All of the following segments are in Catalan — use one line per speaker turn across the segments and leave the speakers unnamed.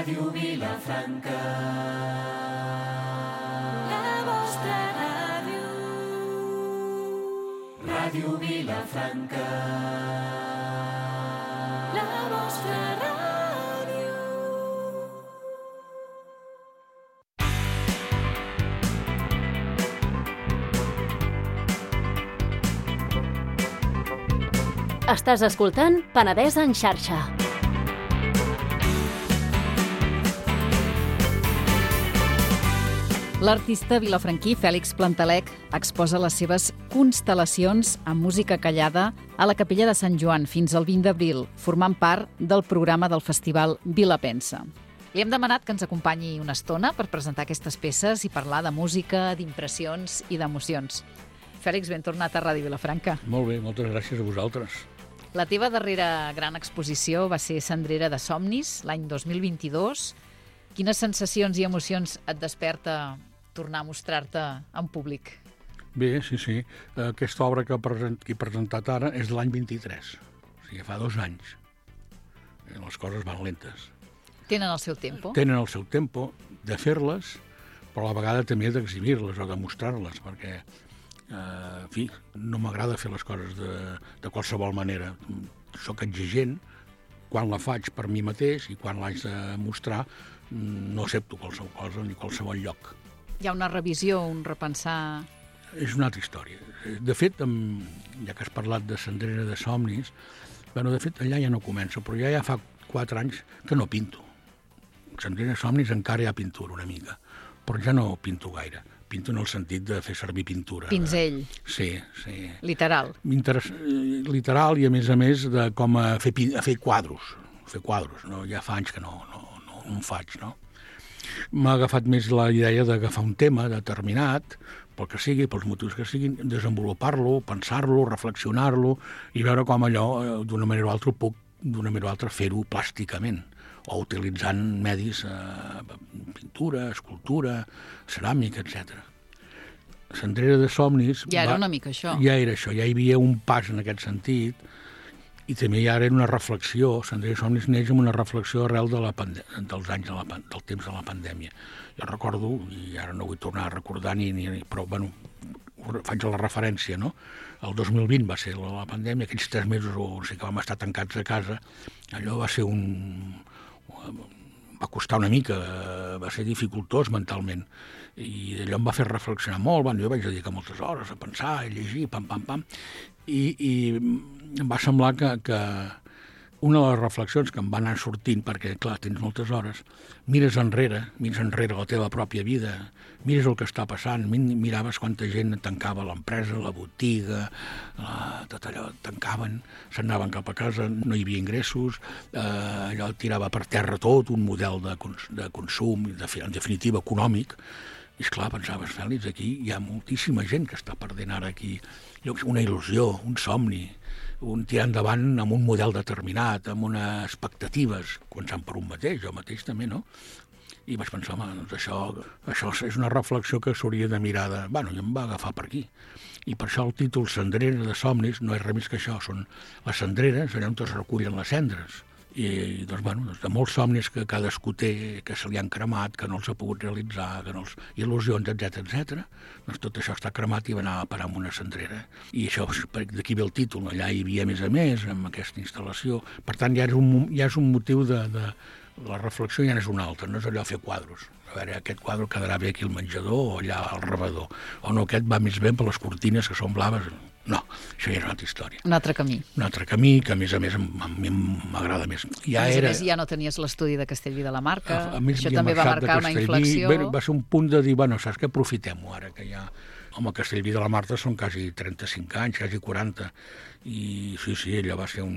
Ràdio Vilafranca, la vostra ràdio. Ràdio Vilafranca, la vostra ràdio.
Estàs escoltant Penedès en xarxa.
L'artista vilafranquí Fèlix Plantalec exposa les seves constel·lacions amb música callada a la Capella de Sant Joan fins al 20 d'abril, formant part del programa del Festival Vilapensa. Li hem demanat que ens acompanyi una estona per presentar aquestes peces i parlar de música, d'impressions i d'emocions. Fèlix, ben tornat a Ràdio Vilafranca.
Molt bé, moltes gràcies a vosaltres.
La teva darrera gran exposició va ser Cendrera de somnis, l'any 2022. Quines sensacions i emocions et desperta tornar a mostrar-te en públic?
Bé, sí. Aquesta obra que he presentat ara és de l'any 23. O sigui, fa 2 anys. Les coses van lentes.
Tenen el seu tempo?
Tenen el seu tempo de fer-les, però a la vegada també d'exhibir-les o de mostrar-les, perquè, en fi, no m'agrada fer les coses de qualsevol manera. Soc exigent quan la faig per mi mateix i quan l'haig de mostrar no accepto qualsevol cosa ni qualsevol lloc.
Hi ha una revisió, un repensar...
És una altra història. De fet, ja que has parlat de Cendrera de somnis, de fet, allà ja no començo, però ja fa 4 anys que no pinto. Cendrera de somnis encara hi ha pintura una mica, però ja no pinto gaire. Pinto en el sentit de fer servir pintura.
Pinzell.
Sí.
Literal.
Literal i, a més, de com a fer quadros. No? Ja fa anys que no en faig, no? M'ha agafat més la idea d'agafar un tema determinat, pel que sigui, pels motius que siguin, desenvolupar-lo, pensar-lo, reflexionar-lo i veure com allò, d'una manera o altra, puc fer-ho plàsticament, o utilitzant medis, pintura, escultura, ceràmica, etc. Cendrera de somnis...
Ja era una mica això.
Ja era això, ja hi havia un pas en aquest sentit, i també ja era una reflexió. Cendrera de somnis neix amb una reflexió arrel dels anys del temps de la pandèmia. Jo recordo, i ara no vull tornar a recordar però faig la referència, no? El 2020 va ser la pandèmia, aquells 3 mesos que vam estar tancats a casa, allò va ser va costar una mica, va ser dificultós mentalment, i allò em va fer reflexionar molt. Jo vaig dedicar moltes hores a pensar, a llegir, i em va semblar que una de les reflexions que em van anar sortint, perquè, clar, tens moltes hores, mires enrere la teva pròpia vida, mires el que està passant, miraves quanta gent tancava l'empresa, la botiga, tot allò, tancaven, se'n anaven cap a casa, no hi havia ingressos, allò tirava per terra tot, un model de consum, en definitiva econòmic, i esclar, pensaves, Fèlix, aquí hi ha moltíssima gent que està perdent ara aquí una il·lusió, un somni, un tirar endavant amb un model determinat, amb unes expectatives, començant per un mateix, jo mateix també, no? I vaig pensar, doncs això és una reflexió que s'hauria de mirar i em va agafar per aquí. I per això el títol Cendrera de somnis no és res més que això, són les cendreres, allà on es recullen les cendres. I de molts somnis que cadascú té, que se li han cremat, que no els ha pogut realitzar, il·lusions, etc. Doncs tot això està cremat i va anar a parar en una cendrera. I això, d'aquí ve el títol, allà hi havia més a més, amb aquesta instal·lació. Per tant, ja és un motiu de la reflexió, ja no és una altra, no és allò fer quadros. A veure, aquest quadre quedarà bé aquí al menjador o allà al rebedor. O no, aquest va més bé per les cortines que són blaves. No, això ja és una altra història.
Un altre camí.
Un altre camí que, a més, a mi m'agrada més.
A més, ja no tenies l'estudi de Castellví de la Marca. Això també va marcar una inflexió.
Va ser un punt de dir, saps què, aprofitem-ho ara, que ja... Home, Castellví de la Marca són quasi 35 anys, quasi 40. I sí, allò va ser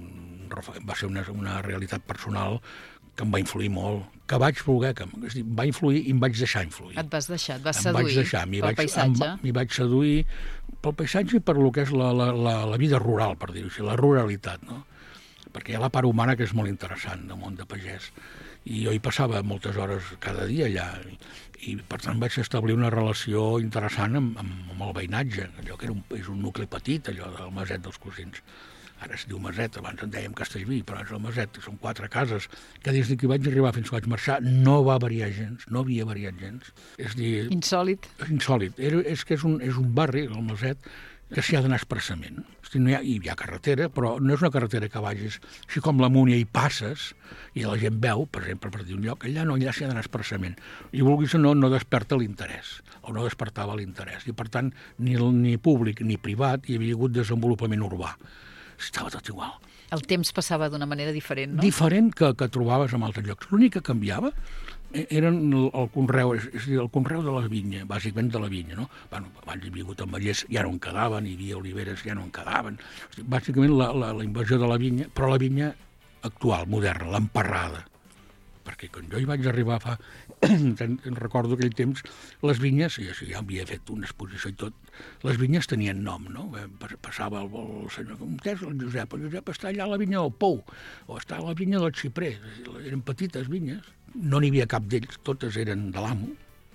una realitat personal que em va influir molt, que vaig voler, va influir i em vaig deixar influir.
Et vas seduir pel paisatge?
M'hi vaig seduir pel paisatge i per lo que és la vida rural, per dir-ho així, la ruralitat, no? Perquè hi ha la part humana que és molt interessant del món de pagès. I jo hi passava moltes hores cada dia allà, i per tant vaig establir una relació interessant amb el veïnatge, allò que és un nucli petit, allò del Maset dels Cosins. ara es diu Maset, abans en dèiem Castellví, però és el Maset, són 4 cases, que des que vaig arribar fins que vaig marxar no va variar gens, no havia variat gens. És a dir,
Insòlit.
insòlid. És que és un barri, el Maset, que s'hi ha d'anar expressament. No hi ha carretera, però no és una carretera que vagis així com la Múnia i passes i la gent veu, per exemple, per dir un lloc, allà no, allà s'hi ha d'anar expressament. I vulguis o no, no desperta l'interès, o no despertava l'interès. I per tant, ni públic ni privat hi havia hagut desenvolupament urbà. Estava tot igual.
El temps passava d'una manera diferent, no?
Diferent que trobaves en altres llocs. L'únic que canviava eren el conreu, és a dir, el conreu de la vinya, bàsicament de la vinya, no? Bueno, abans hi havia hagut ametllers, ja no en quedaven, hi havia oliveres, ja no en quedaven. O sigui, bàsicament la invasió de la vinya, però la vinya actual, moderna, l'emparrada. Perquè quan jo hi vaig arribar fa... recordo aquell temps, les vinyes, ja havia fet una exposició i tot, les vinyes tenien nom, no? Passava el senyor, com és el Josep està allà a la vinya del Pou, o està a la vinya del Xiprer, eren petites vinyes, no n'hi havia cap d'ells, totes eren de l'amo,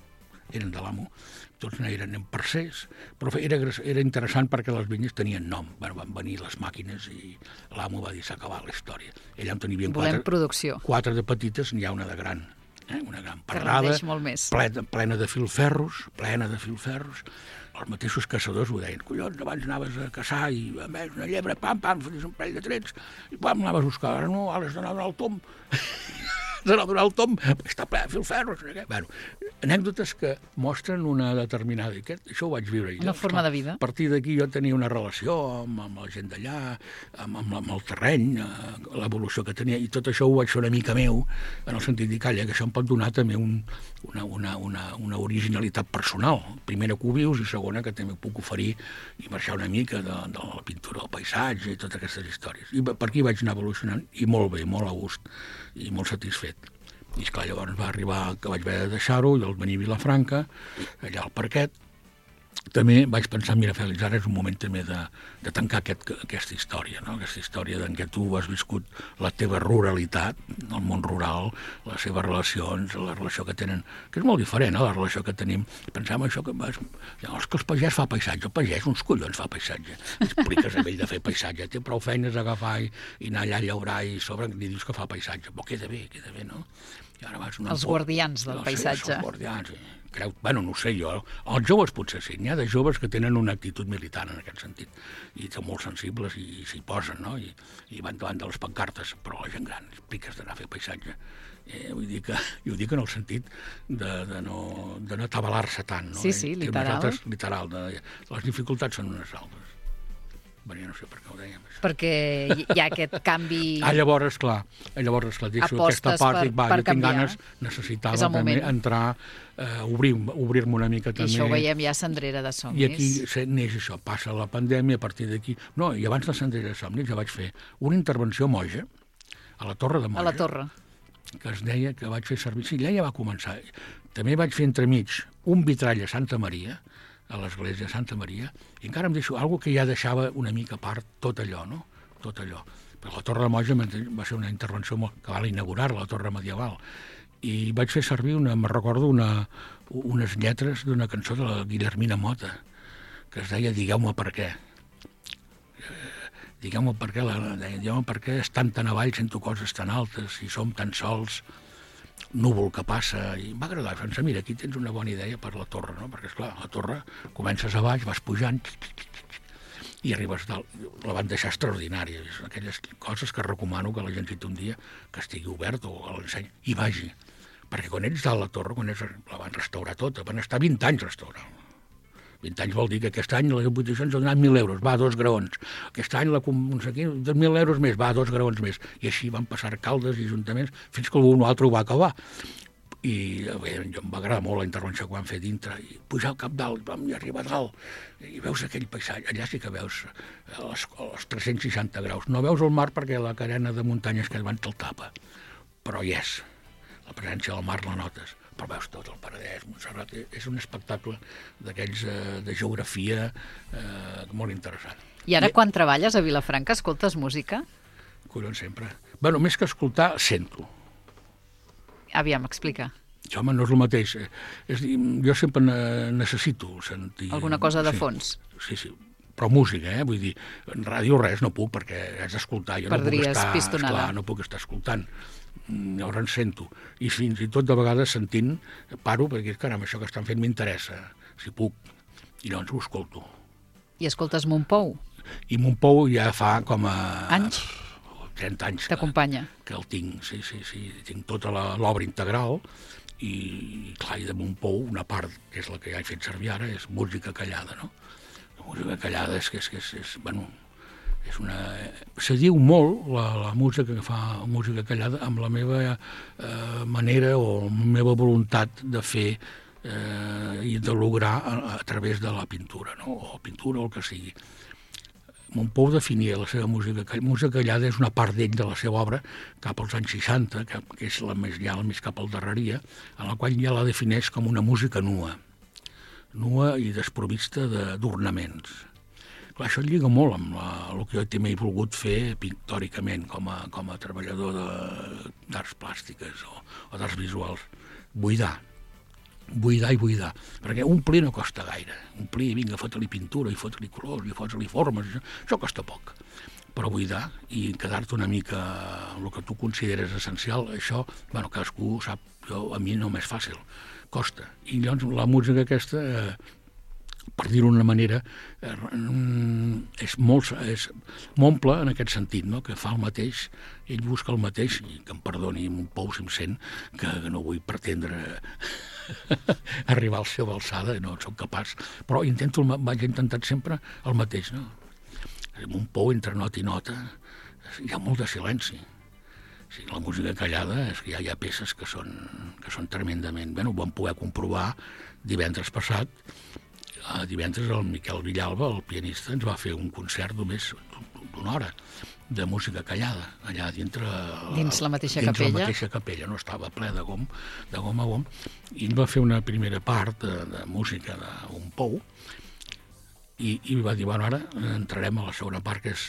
tots eren en parcers, però era interessant perquè les vinyes tenien nom. Van venir les màquines i l'amo va dir s'ha acabat la història. Allà on tenien
producció.
4 de petites, n'hi ha una de gran. Una gran
Que
parrada,
rendeix molt més.
plena de filferros, Els mateixos caçadors ho deien, collons, abans anaves a caçar i a més una llebre, pam, fotís un parell de trets, i pam, anaves a buscar, ara no, ara has d'anar a donar el tom. D'anar a donar el tom, està ple de filferros. Bueno, anècdotes que mostren una determinada... Això ho vaig viure.
Una forma de vida.
A partir d'aquí jo tenia una relació amb la gent d'allà, amb el terreny, l'evolució que tenia, i tot això ho vaig fer una mica meu, en el sentit de que això em pot donar també una originalitat personal. Primera, que ho vius, i segona, que també puc oferir i marxar una mica de la pintura del paisatge i totes aquestes històries. I per aquí vaig anar evolucionant, i molt bé, molt a gust, i molt satisfet. I esclar, llavors va arribar que vaig haver de deixar-ho, i el venir a Vilafranca, allà al parquet. També vaig pensar, mira, Fèlix, ara és un moment també de tancar aquesta història, no? Aquesta història en què tu has viscut la teva ruralitat, el món rural, les seves relacions, la relació que tenen, que és molt diferent, la relació que tenim. Pensàvem això que el pagès fa paisatge, el pagès uns collons fa paisatge. Expliques a ell de fer paisatge, té prou feines a agafar i anar allà a llaurar i sobre li dius que fa paisatge. Però queda bé, no? I ara vas
els guardians del paisatge.
Els guardians, bueno, no ho sé jo, els joves potser sí, n'hi ha de joves que tenen una actitud militar en aquest sentit, i són molt sensibles i s'hi posen, no? I van davant de les pancartes, però la gent gran expliques d'anar a fer paisatge. Vull dir que, jo ho dic en el sentit de no atabalar-se tant, no?
Sí, literal.
Literal, les dificultats són unes altres. Bueno, no sé per què ho dèiem, això.
Perquè hi ha aquest canvi...
Llavors, clar, deixo aquesta part i jo tinc ganes, necessitava també entrar, obrir-me una mica també.
I això ho veiem ja a Cendrera de Somnis.
I aquí neix això, passa la pandèmia, a partir d'aquí... No, i abans de Cendrera de Somnis ja vaig fer una intervenció moja, a la Torre de Moja.
A la Torre.
Que es deia que vaig fer servir... Sí, allà ja va començar. També vaig fer entremig un vitrall a Santa Maria, a l'església de Santa Maria, i encara em deixo alguna que ja deixava una mica a part tot allò, no? Tot allò. Però la Torre de Moja va ser una intervenció que va inaugurar la Torre Medieval, i vaig fer servir, me'n recordo, unes lletres d'una cançó de la Guillermina Mota, que es deia Digueu-me per què. Digueu-me per què, digueu-me per què estan tan avall, sento coses tan altes, i som tan sols, núvol que passa, i m'ha agradat. Pensar, mira, aquí tens una bona idea per la torre, no? Perquè, esclar, la torre, comences a baix, vas pujant, i arribes dalt. La van deixar extraordinària. És aquelles coses que recomano que la gent, si té un dia, que estigui obert o a l'enseny, i vagi. Perquè quan ets dalt la torre, la van restaurar tota, van estar 20 anys restaurant. 20 anys vol dir que aquest any les oposicions han donat 1.000 euros, va, 2 graons. Aquest any 2.000 euros més, va, 2 graons més. I així van passar alcaldes i ajuntaments fins que algun altre ho va acabar. I bé, em va agradar molt la intervenció que van fer dintre. I pujar al cap dalt, vam arribar a dalt, i veus aquell paisatge. Allà sí que veus els 360 graus. No veus el mar perquè la cadena de muntanyes que van te'l tapa. Però hi és. La presència del mar la notes. Però veus tot el Penedès, Montserrat, és un espectacle d'aquells de geografia molt interessant.
I ara, quan treballes a Vilafranca, escoltes música?
Collons, sempre. Bueno, més que escoltar, sento.
Aviam, explica.
Home, no és el mateix. Jo sempre necessito sentir...
Alguna cosa de fons?
Sí. però música, vull dir, en ràdio res, no puc, perquè has d'escoltar. Jo
Perdries
no puc estar,
pistonada.
esclar, no puc estar escoltant. Llavors en sento. I fins i tot de vegades sentint, paro, perquè caram, això que estan fent m'interessa, si puc. I llavors ho escolto.
I escoltes Montpou?
I Montpou ja fa com a...
Anys?
30 anys
T'acompanya?
que el tinc, sí. Tinc tota l'obra integral i clar, i de Montpou, una part, que és la que ja he fet servir ara, és música callada, no? La música callada bueno, és una... Se diu molt la música que fa música callada amb la meva manera o la meva voluntat de fer i de lograr a través de la pintura, no? O pintura o el que sigui. Montpou definia la seva música callada, és una part d'ell de la seva obra cap als anys 60, que és la més cap al darreria, en la qual ja la defineix com una música nua i desprovista d'ornaments. Clar, això lliga molt amb el que jo també he volgut fer pictòricament com a treballador d'arts plàstiques o d'arts visuals. Buidar, perquè omplir no costa gaire. Omplir, vinga, fota-li pintura, i fota-li colors, i fota-li formes, això costa poc. Però buidar i quedar-te una mica amb el que tu consideres essencial, això, bueno, cadascú sap, a mi no m'és fàcil, costa. I llavors la música aquesta, per dir-ho d'una manera, m'omple en aquest sentit, no? Que fa el mateix, ell busca el mateix, i que em perdoni Montpou si em sent, que no vull pretendre arribar a la seva alçada, no soc capaç, però vaig intentar sempre el mateix, no? Montpou, entre nota i nota, hi ha molt de silenci. Sí, la música callada és que hi ha peces que són tremendament... Bé, ho vam poder comprovar divendres passat. Divendres el Miquel Villalba, el pianista, ens va fer un concert només d'una hora de música callada, allà dintre...
Dins la mateixa
capella?
capella?
Dins la mateixa capella, no estava ple de gom a gom, i ell va fer una primera part de música d'un pou, i va dir, bueno, ara entrarem a la segona part, que és...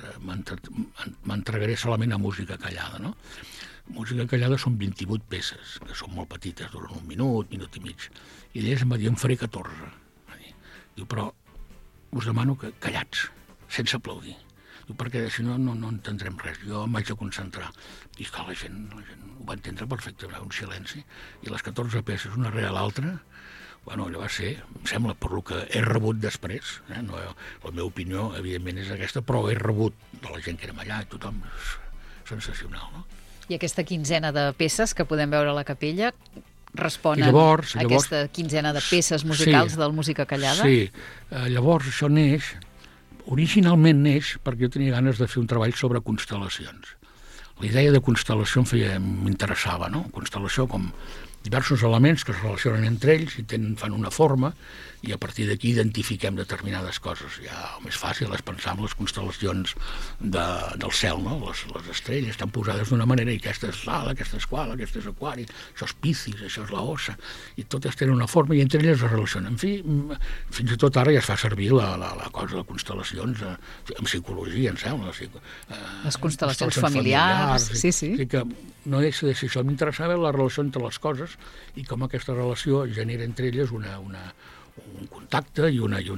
m'entregaré solament a música callada, no? Música callada són 28 peces, que són molt petites, duren un minut i mig, i d'elles em va dir, en faré 14. Diu, però us demano que callats, sense aplaudir. Diu, perquè si no entendrem res, jo em vaig a concentrar. I clar, la gent ho va entendre perfectament, un silenci, i les 14 peces, una rere l'altra, bueno, allò va ser, em sembla, per lo que he rebut després, no, la meva opinió, evidentment, és aquesta, però he rebut de la gent que érem allà, i tothom, sensacional, no?
I aquesta quinzena de peces que podem veure a la capella responen
llavors,
a aquesta quinzena de peces musicals del Música Callada?
Sí, llavors això originalment neix perquè jo tenia ganes de fer un treball sobre constel·lacions. La idea de constel·lació m'interessava, no? Constel·lació com diversos elements que es relacionen entre ells i fan una forma, i a partir d'aquí identifiquem determinades coses. Ja el més fàcil és pensar en les constel·lacions del cel, no? Les estrelles estan posades d'una manera, i aquesta és l'ala, aquesta és quala, aquesta és aquari, això és Piscis, això és la Ossa, i totes tenen una forma i entre elles es relacionen. En fi, fins i tot ara ja es fa servir la cosa de constel·lacions en psicologia, em sembla.
Les constel·lacions familiars, sí.
Sí que no deixa de ser això. M'interessava la relació entre les coses i com aquesta relació genera entre elles un contacte i una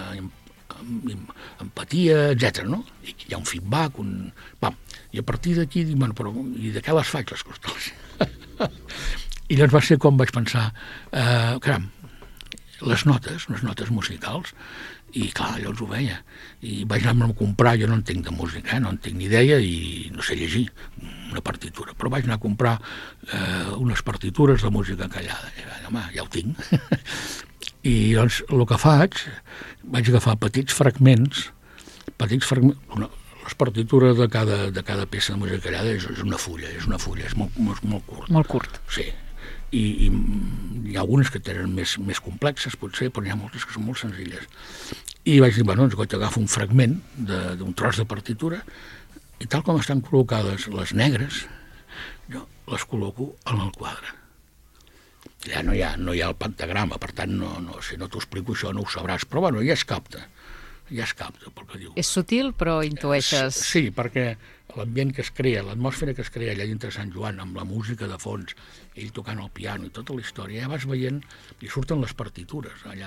empatia, etc. No? I hi ha un feedback, i a partir d'aquí dic, bueno, però i de què les faig, les constel·lacions? I llavors va ser com vaig pensar, caram, les notes musicals, i clar, llavors ho veia, i vaig anar a comprar, jo no entenc de música, no en tinc ni idea, i no sé llegir una partitura, però vaig anar a comprar unes partitures de música callada, i home, ja ho tinc. I doncs el que vaig agafar petits fragments, les partitures de cada peça de música callada és una fulla, és molt curt.
Molt curt.
Sí, i hi ha algunes que tenen més complexes, potser, però hi ha moltes que són molt senzilles. I vaig dir, bueno, doncs agafo un fragment d'un tros de partitura, i tal com estan col·locades les negres, jo les col·loco en el quadre. Ja no hi ha el pentagrama, per tant, si no t'ho explico això no ho sabràs, però bueno, ja es capta. ja es capta pel que diu.
És sutil, però intueixes...
Sí, perquè l'ambient que es crea, l'atmosfera que es crea allà dintre Sant Joan, amb la música de fons, ell tocant el piano i tota la història, ja vas veient i surten les partitures allà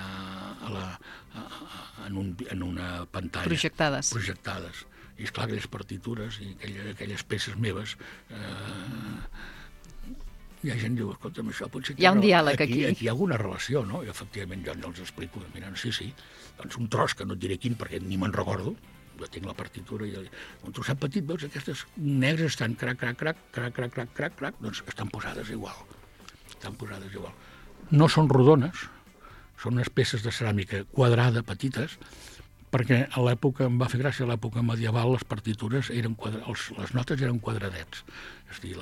en una pantalla. Projectades. I esclar, aquelles partitures i aquelles peces meves... hi ha gent que diu, escolta'm, això potser...
Hi ha un diàleg aquí.
Aquí hi ha alguna relació, no? I efectivament jo els explico, mira, sí, doncs un tros, que no et diré quin, perquè ni me'n recordo, jo tinc la partitura, i un trosset petit, veus, aquestes negres estan crac, doncs estan posades igual. No són rodones, són unes peces de ceràmica quadrada, petites, perquè a l'època, em va fer gràcia, a l'època medieval, les partitures eren les notes eren quadradets. És a dir,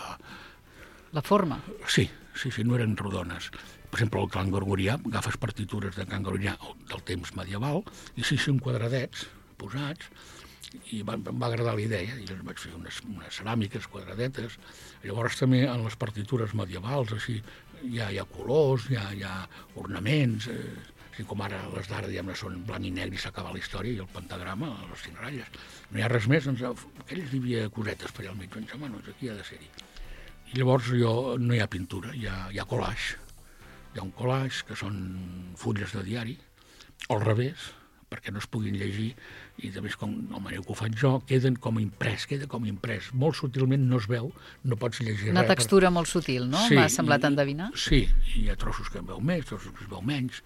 la forma.
Sí, no eren rodones. Per exemple, el cant gregorià, agafes partitures de cant gregorià del temps medieval, i sí, són quadradets posats, i em va agradar la idea, i vaig fer unes ceràmiques quadradetes. Llavors també en les partitures medievals, així, hi ha colors, hi ha ornaments, així com ara les d'ara, diguem-ne, són blanc i negre i s'acaba la història, i el pentagrama, les 5 ratlles. No hi ha res més, doncs, aquelles hi havia cosetes per allà al mig, doncs, home, doncs aquí ha de ser-hi. I llavors no hi ha pintura, hi ha collage. Hi ha un collage que són fulles de diari, al revés, perquè no es puguin llegir, i a més, com la manera que ho faig jo, queda com imprès. Molt sutilment no es veu, no pots llegir res.
Una textura molt sutil, no?
Sí,
m'ha semblat endevinar.
Sí, hi ha trossos que en veu més, trossos que es veu menys,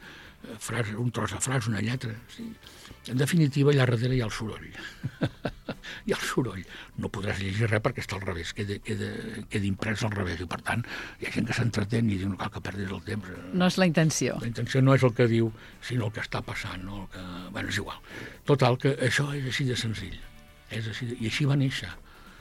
un tros de frase, una lletra. Sí. En definitiva, allà darrere hi ha el soroll. Hi ha el soroll. No podràs llegir res perquè està al revés, queda imprès al revés, i per tant hi ha gent que s'entretén i diu no cal que perdis el temps.
No és la intenció.
La intenció no és el que diu, sinó el que està passant. No? Bueno, és igual. Total, que això és així de senzill. I així va néixer.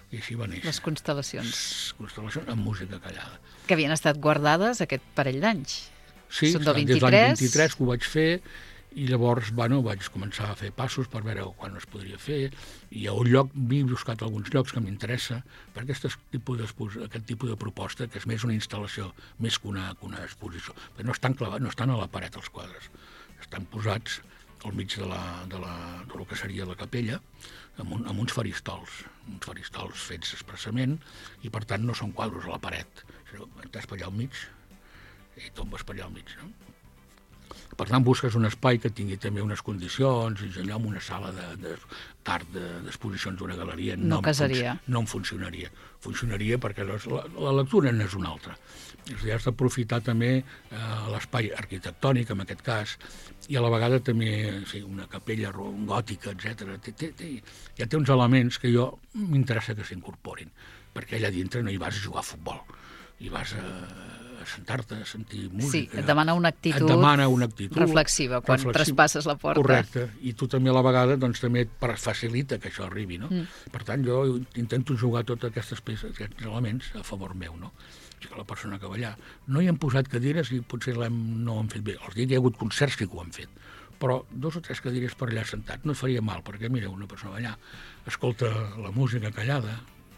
Les constel·lacions.
Constel·lacions amb música callada.
Que havien estat guardades aquest parell d'anys.
Sí,
són del 23.
Des de l'any 23 que ho vaig fer, i llavors vaig començar a fer passos per veure quan es podria fer, i a un lloc m'he buscat alguns llocs que m'interessa per aquest tipus de proposta, que és més una instal·lació, més que una exposició. Perquè no estan clavats, no estan a la paret els quadres, estan posats al mig de lo que seria la capella, amb uns faristols fets expressament, i per tant no són quadros a la paret, sinó estàs per allà al mig, i tombes per allà al mig, no? Per tant, busques un espai que tingui també unes condicions, i allò amb una sala d'art d'exposicions d'una galeria
no casaria.
No em funcionaria. Funcionaria perquè la lectura n'és una altra. És a dir, has d'aprofitar també l'espai arquitectònic, en aquest cas, i a la vegada també una capella gòtica, etc. Ja té uns elements que jo m'interessa que s'incorporin, perquè allà dintre no hi vas a jugar a futbol, hi vas a sentar-te, a sentir música.
Sí, et demana una actitud reflexiva quan traspasses la porta.
Correcte, i tu també a la vegada doncs, també et facilita que això arribi, no? Per tant, jo intento jugar totes aquestes peces, aquests elements a favor meu, no? O sigui, la persona que va allà. No hi hem posat cadires i potser no ho hem fet bé. Els dic, hi ha hagut concerts que ho han fet, però 2 o 3 cadires per allà sentat no faria mal, perquè mira, una persona allà escolta la música callada,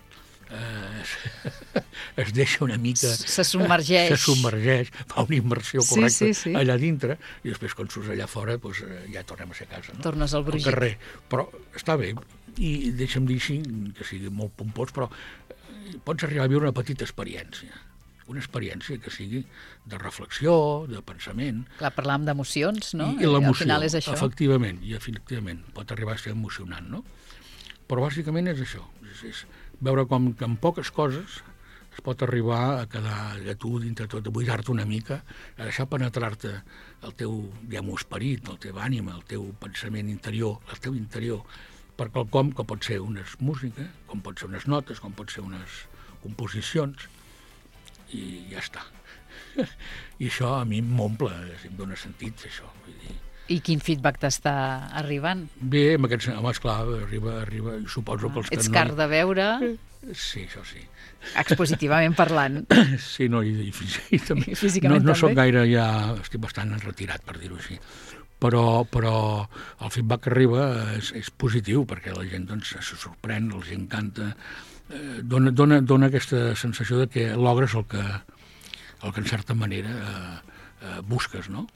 es deixa una mica...
Se submergeix.
Fa una immersió correcta
sí.
allà dintre, i després quan surts allà fora doncs, ja tornem a ser a casa. No?
Tornes al brugit.
Al carrer. Però està bé, i deixa'm dir així, que sigui molt pompós, però pots arribar a viure una petita experiència. Una experiència que sigui de reflexió, de pensament.
Clar, parlàvem d'emocions, no?
I l'emoció,
al final és això.
Efectivament, pot arribar a ser emocionant, no? Però bàsicament és això, és veure com que amb poques coses es pot arribar a quedar a tu dintre tot, a buidar-te una mica, a deixar penetrar-te el teu, diguem-ho, esperit, el teu ànima, el teu pensament interior, el teu interior, per quelcom que pot ser unes música, com pot ser unes notes, com pot ser unes composicions, i ja està. I això a mi m'omple, em dóna sentit, això, vull dir.
I quin feedback t'està arribant?
Bé, amb aquests, home, esclar, arriba, suposo que els que
Ets car de veure?
Sí, això sí.
Expositivament parlant.
Sí, no, i també.
Físicament
no soc
també?
gaire, ja estic bastant retirat, per dir-ho així. Però el feedback que arriba és positiu, perquè la gent doncs, se sorprèn, els encanta, dona aquesta sensació de que logres el que en certa manera busques, no?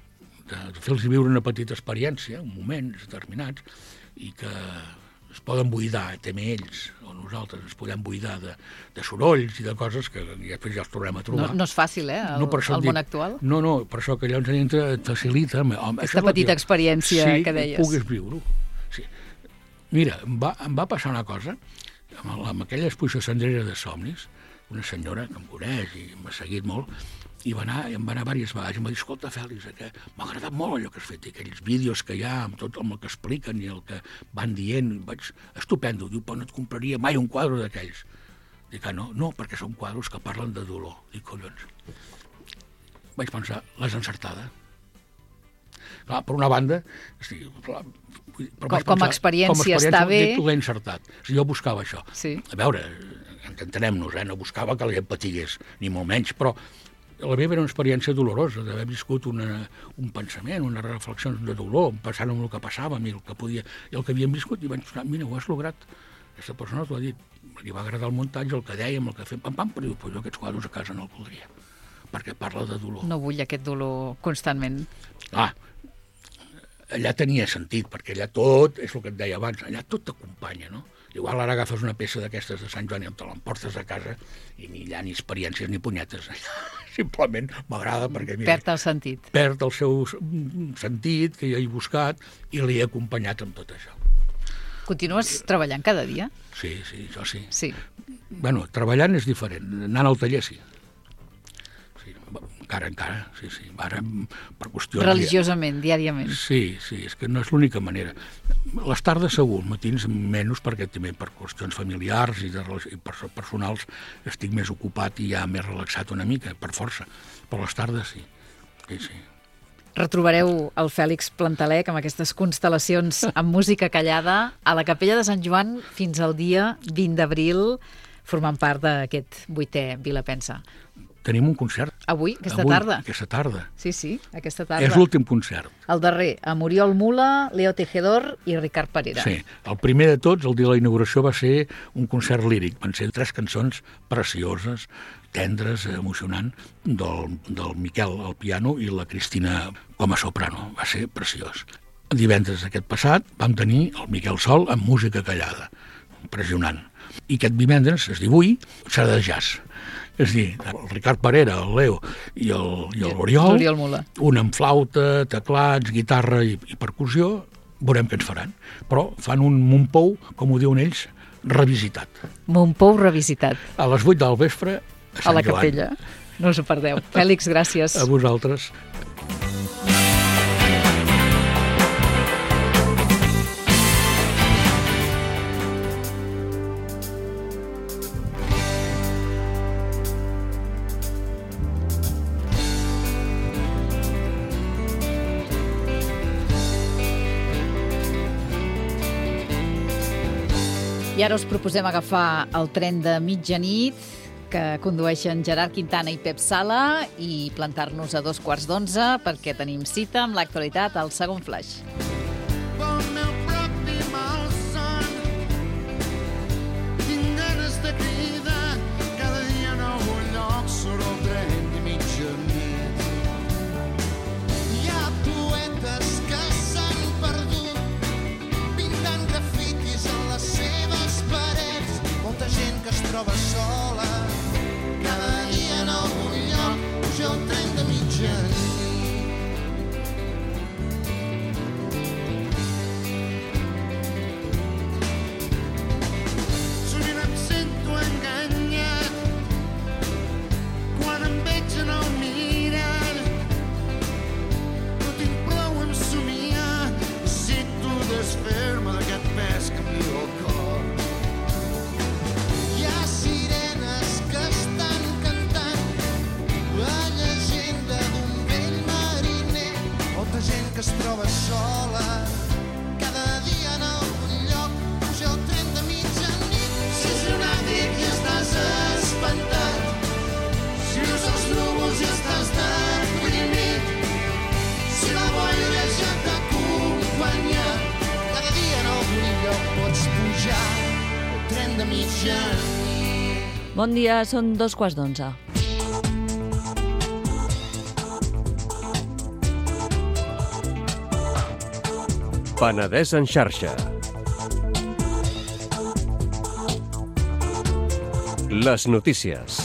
de fer-los viure una petita experiència, un moments determinats, i que es poden buidar, també ells o nosaltres ens podem buidar de sorolls i de coses que després ja els tornem a trobar.
No és fàcil, al món actual?
No, per això que allò ens facilita.
Aquesta petita experiència que deies.
Sí, puguis viure-ho. Sí. Mira, em va passar una cosa, amb aquella exposició cendrera de somnis, una senyora que em coneix i m'ha seguit molt, i em va anar diverses vegades i em va dir, escolta, Fèlix, que m'ha agradat molt allò que has fet, aquells vídeos que hi ha, amb tot el que expliquen i el que van dient, estupendo. Diu, però no et compraria mai un quadre d'aquells. Dic, no, perquè són quadres que parlen de dolor. Dic, collons. Vaig pensar, l'has encertada. Clar, per una banda,
com a experiència està bé.
L'he encertat. Jo buscava això.
Sí.
A veure, entenem-nos, no buscava que la gent patigués, ni molt menys, però la meva era una experiència dolorosa, d'haver viscut un pensament, unes reflexions de dolor, passant amb el que passàvem i el que havíem viscut, i vaig pensar, mira, ho has lograt. Aquesta persona t'ho ha dit, li va agradar el muntatge, el que dèiem, el que fem, pam, però diu, jo aquests quadres a casa no el voldria, perquè parla de dolor.
No vull aquest dolor constantment.
Allà tenia sentit, perquè allà tot, és el que et deia abans, allà tot t'acompanya, no? Igual ara agafes una peça d'aquestes de Sant Joan i te l'emportes a casa i ni hi ha ni experiències ni punyetes. Simplement m'agrada perquè...
Perd el sentit.
Perd el seu sentit, que jo he buscat, i l'he acompanyat amb tot això.
Continues treballant cada dia?
Sí, això sí.
Sí.
Bueno, treballant és diferent. Anant al taller, sí. Encara, sí. Ara, per qüestions...
Religiosament, diàriament.
Sí, és que no és l'única manera. Les tardes segur, matins menys, perquè també per qüestions familiars i personals estic més ocupat i ja més relaxat una mica, per força. Però les tardes sí.
Retrobareu el Fèlix Plantalec amb aquestes constel·lacions amb música callada a la Capella de Sant Joan fins al dia 20 d'abril, formant part d'aquest 8è Vilapensa.
Tenim un concert.
Avui, aquesta tarda.
Aquesta tarda.
Sí, aquesta tarda.
És l'últim concert.
El darrer, amb Oriol Mula, Leo Tejedor i Ricard Parera.
Sí, el primer de tots, el dia de la inauguració, va ser un concert líric. Van ser 3 cançons precioses, tendres, emocionant, del Miquel al piano i la Cristina com a soprano. Va ser preciós. Divendres aquest passat vam tenir el Miquel sol amb música callada. Impressionant. I aquest divendres, es diu avui, serà de jazz. És a dir, el Ricard Parera, el Leo i l'Oriol,
Mula.
Un amb flauta, teclats, guitarra i percussió, veurem què ens faran. Però fan un Montpou, com ho diuen ells, revisitat.
Montpou revisitat.
A les 8 del vespre a Sant Joan.
A la capella. No us ho perdeu. Fèlix, gràcies.
A vosaltres.
I ara us proposem agafar el tren de mitjanit que condueixen Gerard Quintana i Pep Sala i plantar-nos a 11:15 perquè tenim cita amb l'actualitat al segon flaix.
Troba sola, cada dia en algun lloc, puja el tren de mitjanit. Sovint em sento enganyat quan em veig en el mirall. No tinc prou en somiar, necessito desfer-me d'aquest pes que em diu el cor. Que es troba sola, cada dia en algun lloc, puja el tren de mitjanit. Si és lunàtic i estàs espantat, si veus els núvols i estàs deprimit, si la boira ja t'ha acompanyat, cada dia en algun lloc pots pujar el tren de mitjanit.
Bon dia, són 11:15. Penedès en xarxa. Les notícies.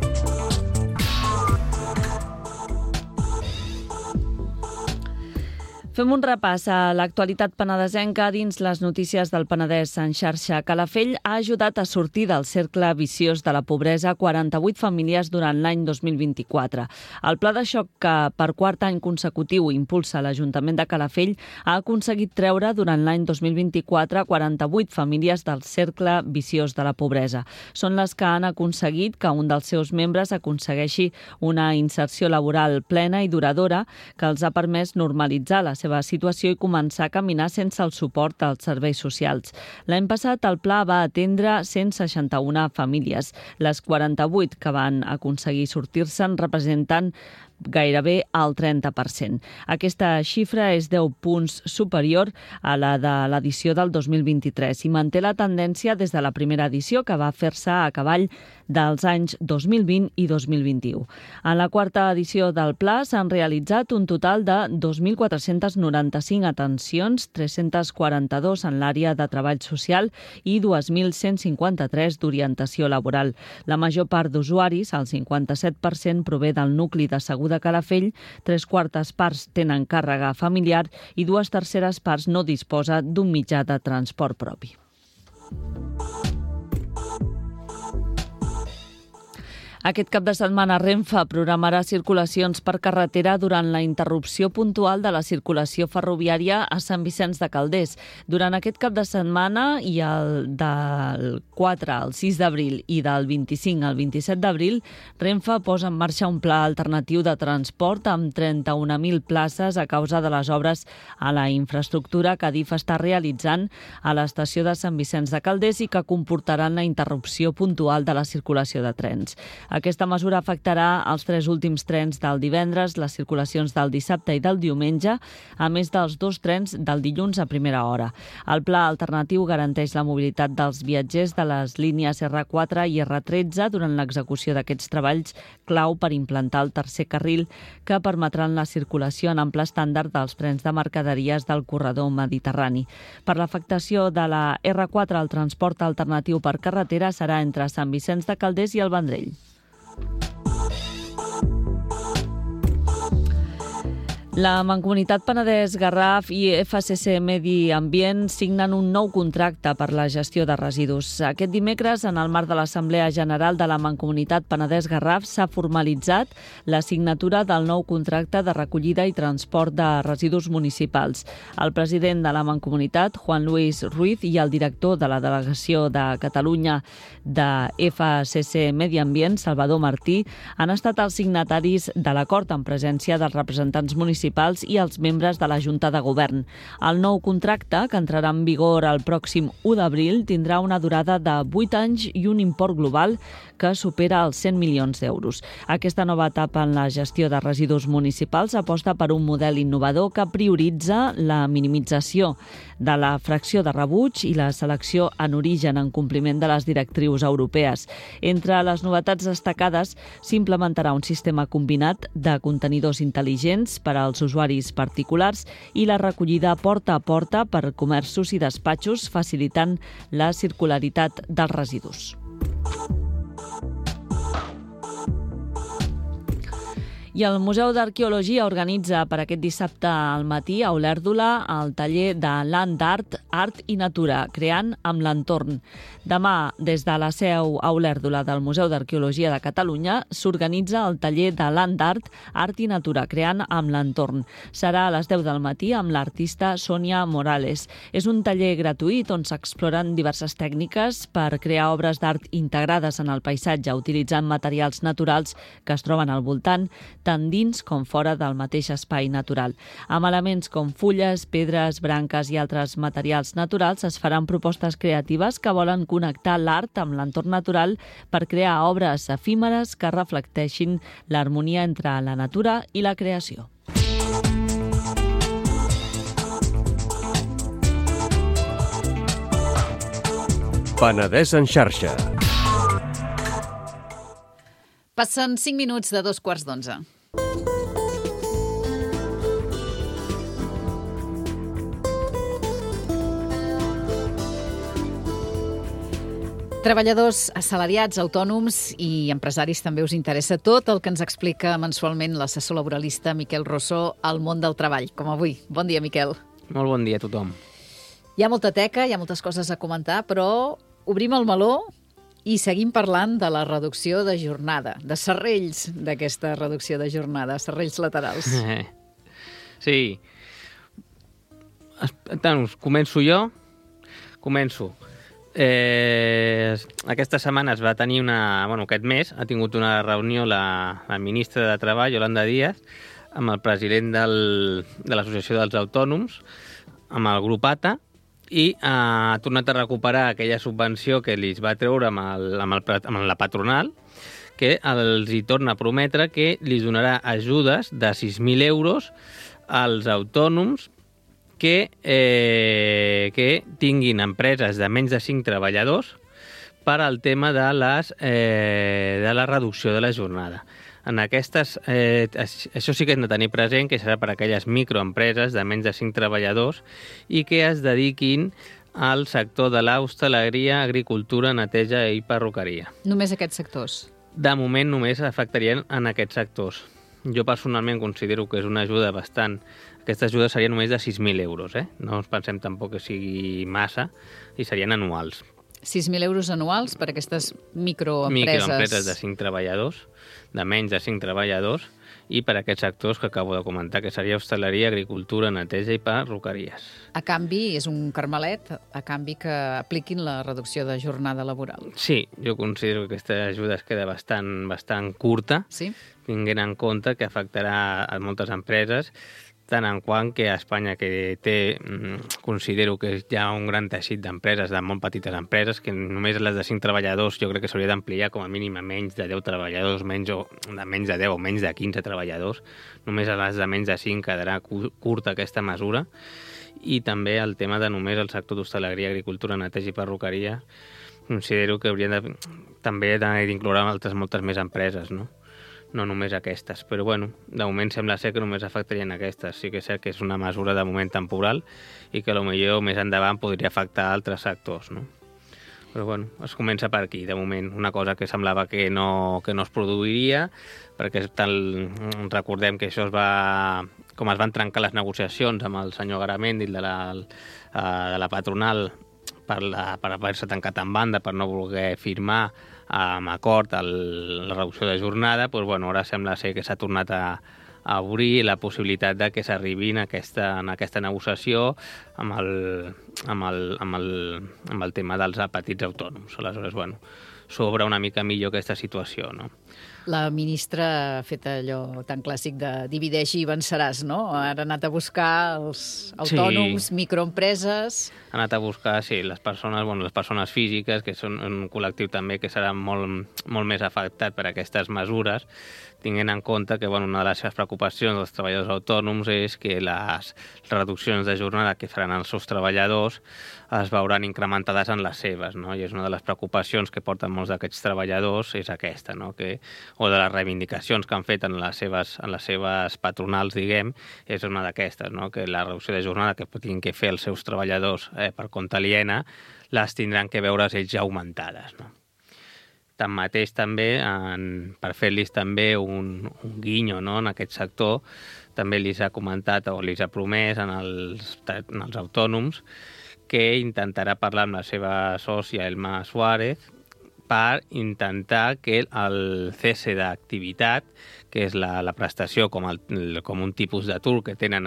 Fem un repàs a l'actualitat penedesenca dins les notícies del Penedès en xarxa. Calafell ha ajudat a sortir del cercle viciós de la pobresa 48 famílies durant l'any 2024. El pla de xoc que per quart any consecutiu impulsa l'Ajuntament de Calafell ha aconseguit treure durant l'any 2024 48 famílies del cercle viciós de la pobresa. Són les que han aconseguit que un dels seus membres aconsegueixi una inserció laboral plena i duradora que els ha permès normalitzar la seva situació i començar a caminar sense el suport dels serveis socials. L'any passat el pla va atendre 161 famílies. Les 48 que van aconseguir sortir-se'n representen gairebé el 30%. Aquesta xifra és 10 punts superior a la de l'edició del 2023 i manté la tendència des de la primera edició, que va fer-se a cavall dels anys 2020 i 2021. En la quarta edició del pla s'han realitzat un total de 2.495 atencions, 342 en l'àrea de treball social i 2.153 d'orientació laboral. La major part d'usuaris, el 57%, prové del nucli de Segur de Calafell, 3/4 parts tenen càrrega familiar i 2/3 parts no disposa d'un mitjà de transport propi. Aquest cap de setmana Renfe programarà circulacions per carretera durant la interrupció puntual de la circulació ferroviària a Sant Vicenç de Calders. Durant aquest cap de setmana i el del 4 al 6 d'abril i del 25 al 27 d'abril, Renfe posa en marxa un pla alternatiu de transport amb 31.000 places a causa de les obres a la infraestructura que Adif està realitzant a l'estació de Sant Vicenç de Calders i que comportaran la interrupció puntual de la circulació de trens. Aquesta mesura afectarà els 3 últims trens del divendres, les circulacions del dissabte i del diumenge, a més dels 2 trens del dilluns a primera hora. El pla alternatiu garanteix la mobilitat dels viatgers de les línies R4 i R13 durant l'execució d'aquests treballs clau per implantar el tercer carril que permetran la circulació en ample estàndard dels trens de mercaderies del corredor mediterrani. Per l'afectació de la R4, el transport alternatiu per carretera serà entre Sant Vicenç de Calders i el Vendrell. La Mancomunitat Penedès Garraf i FCC Medi Ambient signen un nou contracte per la gestió de residus. Aquest dimecres, en el marc de l'Assemblea General de la Mancomunitat Penedès Garraf, s'ha formalitzat la signatura del nou contracte de recollida i transport de residus municipals. El president de la Mancomunitat, Juan Luis Ruiz, i el director de la delegació de Catalunya de FCC Medi Ambient, Salvador Martí, han estat els signataris de l'acord en presència dels representants municipals i els membres de la Junta de Govern. El nou contracte, que entrarà en vigor el pròxim 1 d'abril, tindrà una durada de 8 anys i un import global que supera els 100 milions d'euros. Aquesta nova etapa en la gestió de residus municipals aposta per un model innovador que prioritza la minimització de la fracció de rebuig i la selecció en origen en compliment de les directrius europees. Entre les novetats destacades s'implementarà un sistema combinat de contenidors intel·ligents per als usuaris particulars i la recollida porta a porta per comerços i despatxos, facilitant la circularitat dels residus. I el Museu d'Arqueologia organitza per aquest dissabte al matí a Olèrdola el taller de Land Art, Art i Natura, creant amb l'entorn. Demà, des de la seu a Olèrdola del Museu d'Arqueologia de Catalunya, s'organitza el taller de Land Art, Art i Natura, creant amb l'entorn. Serà a les 10 del matí amb l'artista Sònia Morales. És un taller gratuït on s'exploren diverses tècniques per crear obres d'art integrades en el paisatge, utilitzant materials naturals que es troben al voltant, tant dins com fora del mateix espai natural. Amb elements com fulles, pedres, branques i altres materials naturals es faran propostes creatives que volen connectar l'art amb l'entorn natural per crear obres efímeres que reflecteixin l'harmonia entre la natura i la creació.
Penedès en xarxa.
Passen 5 minuts de 2:15. treballadors assalariats, autònoms i empresaris també us interessa tot el que ens explica mensualment l'assessor laboralista Miquel Rossó al món del treball, com avui. Bon dia, Miquel.
Molt bon dia a tothom.
Hi ha molta teca, hi ha moltes coses a comentar, però obrim el meló i seguim parlant de la reducció de jornada, de serrells d'aquesta reducció de jornada, serrells laterals.
Sí. Doncs començo jo. Aquesta setmana es va tenir aquest mes ha tingut una reunió la ministra de Treball, Yolanda Díaz, amb el president de l'Associació dels Autònoms, amb el grup ATA, i ha tornat a recuperar aquella subvenció que li va treure amb la patronal, que els hi torna a prometre que li donarà ajudes de 6.000 euros als autònoms que tinguin empreses de menys de 5 treballadors per al tema de la reducció de la jornada. En aquestes, això sí que hem de tenir present, que serà per a aquelles microempreses de menys de 5 treballadors i que es dediquin al sector de l'hostaleria, agricultura, neteja i perruqueria.
Només aquests sectors?
De moment només afectarien en aquests sectors. Jo personalment considero que és una ajuda bastant... Aquesta ajuda seria només de 6.000 euros, No ens pensem tampoc que sigui massa i serien anuals.
6.000 euros anuals per a aquestes microempreses.
Microempreses de 5 treballadors, de menys de 5 treballadors, i per a aquests sectors que acabo de comentar, que seria hostaleria, agricultura, neteja i perruqueries.
A canvi, és un carmelet, a canvi que apliquin la reducció de jornada laboral.
Sí, jo considero que aquesta ajuda es queda bastant curta,
Sí?
tinguent en compte que afectarà a moltes empreses, tant en quant que a Espanya, que considero que hi ha un gran teixit d'empreses, de molt petites empreses, que només les de 5 treballadors jo crec que s'hauria d'ampliar com a mínim a menys de 10 treballadors, menys de 10 o menys de 15 treballadors. Només a les de menys de 5 quedarà curta aquesta mesura. I també el tema de només el sector d'hostaleria, agricultura, neteja i perruqueria, considero que haurien també d'incloure moltes més empreses, no només aquestes, però de moment sembla ser que només afectarien aquestes. Sí que és cert que és una mesura de moment temporal i que potser més endavant podria afectar altres sectors, Però es comença per aquí, de moment. Una cosa que semblava que no es produiria, perquè recordem que això com es van trencar les negociacions amb el senyor Garamendi de la patronal per haver-se tancat en banda, per no voler firmar amb acord la reducció de jornada, ara sembla ser que s'ha tornat a obrir la possibilitat de que s'arribi en aquesta negociació amb el tema dels petits autònoms. Aleshores, s'obre una mica millor aquesta situació,
La ministra ha fet allò tan clàssic de divideix i venceràs, Ara ha anat a buscar els autònoms, sí. Microempreses...
Ha anat a buscar, sí, les persones físiques, que són un col·lectiu també que serà molt més afectat per aquestes mesures, tinguent en compte que una de les seves preocupacions dels treballadors autònoms és que les reduccions de jornada que faran els seus treballadors es veuran incrementades en les seves, I és una de les preocupacions que porten molts d'aquests treballadors és aquesta, o de les reivindicacions que han fet en les seves patronals, diguem, és una d'aquestes, que la reducció de jornada que tinguin que fer els seus treballadors per compte aliena les tindran que veure's ells ja augmentades, Tanmateix, també, per fer-los també un guinyo en aquest sector, també li ha comentat o li ha promès als autònoms que intentarà parlar amb la seva sòcia, Elma Suárez, per intentar que el cese d'activitat, que és la prestació com un tipus d'atur que tenen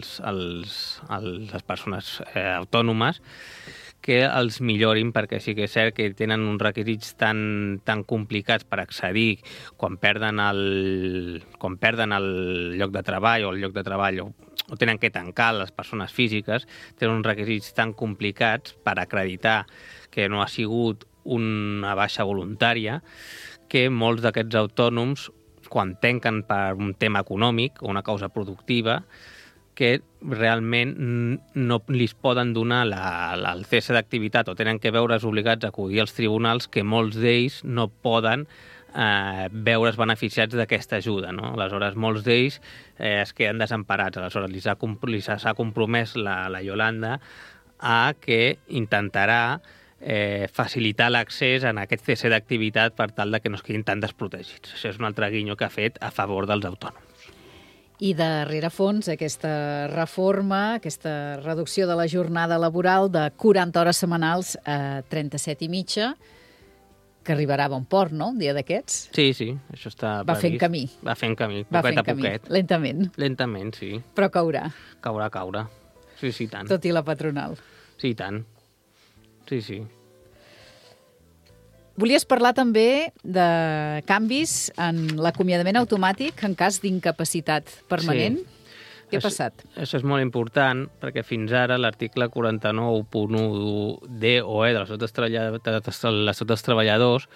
les persones autònomes, que els millorin, perquè sí que és cert que tenen uns requisits tan complicats per accedir quan perden el lloc de treball o el lloc de treball o tenen que tancar les persones físiques, tenen uns requisits tan complicats per acreditar que no ha sigut una baixa voluntària, que molts d'aquests autònoms, quan tanquen per un tema econòmic o una causa productiva, que realment no li poden donar el cese d'activitat o tenen que veure's obligats a acudir als tribunals, que molts d'ells no poden veure's beneficiats d'aquesta ajuda. Aleshores, molts d'ells es queden desemparats. Aleshores, s'ha compromès la Yolanda a que intentarà facilitar l'accés en aquest cessar d'activitat per tal de que no es quedin tan desprotegits. Això és un altre guinyo que ha fet a favor dels autònoms.
I darrere fons, aquesta reforma, aquesta reducció de la jornada laboral de 40 hores setmanals a 37 i mitja, que arribarà a bon port, no?, un dia d'aquests?
Sí, això està
Va fent camí.
Va fent camí,
Va
poquet
fent
a poquet.
camí, lentament.
Lentament, sí.
Però caurà.
Caurà. Sí, tant.
Tot i la patronal.
Sí, tant. Sí.
Volies parlar també de canvis en l'acomiadament automàtic en cas d'incapacitat permanent?
Sí.
Què ha passat?
Això és molt important, perquè fins ara l'article 49.1d o E de l'Estatut dels Treballadors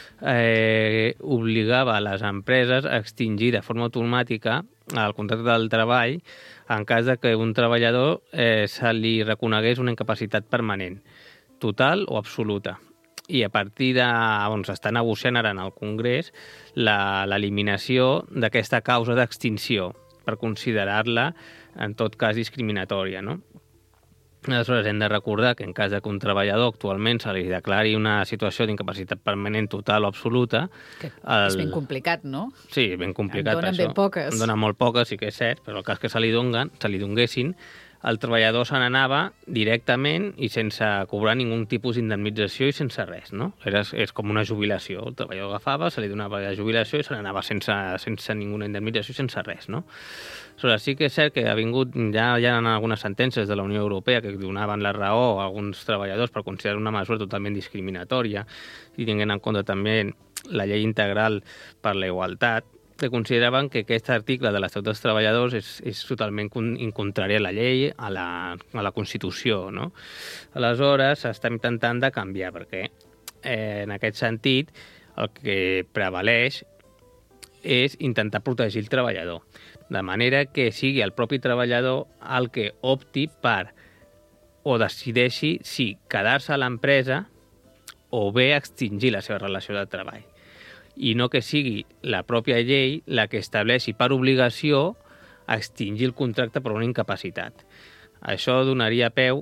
obligava a les empreses a extingir de forma automàtica el contracte del treball en cas de que un treballador se li reconegués una incapacitat permanent, total o absoluta. I a partir de on s'està negociant ara en el Congrés l'eliminació d'aquesta causa d'extinció per considerar-la, en tot cas, discriminatòria, no? Aleshores, hem de recordar que en cas de que un treballador actualment se li declari una situació d'incapacitat permanent total o absoluta...
És ben complicat, no?
Sí, ben complicat.
En donen ben poques.
En donen molt poques, sí que és cert, però el cas que se li donguessin, el treballador se n'anava directament i sense cobrar ningú tipus d'indemnització i sense res, no? És com una jubilació. El treballador agafava, se li donava la jubilació i se n'anava sense ninguna indemnització i sense res, no? Aleshores, sí que és cert que ja hi ha algunes sentències de la Unió Europea que donaven la raó a alguns treballadors per considerar una mesura totalment discriminatòria i tinguent en compte també la llei integral per la igualtat, que consideraven que aquest article de l'Estatut dels Treballadors és totalment contrari a la llei, a la Constitució, no? Aleshores, s'està intentant de canviar, perquè en aquest sentit el que prevaleix és intentar protegir el treballador, de manera que sigui el propi treballador el que opti per o decideixi si quedar-se a l'empresa o bé extingir la seva relació de treball. I no que sigui la pròpia llei la que estableixi per obligació extingir el contracte per una incapacitat. Això donaria peu